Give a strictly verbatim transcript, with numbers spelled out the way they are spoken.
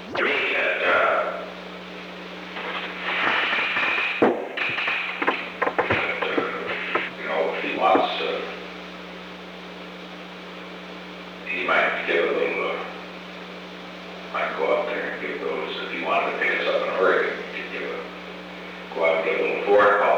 to me that, uh, that, uh, you know, if he wants, uh, he might give a little, uh, might go up there and give those, if he wanted to pick us up in Oregon, he could give a, go out and give a little foreign call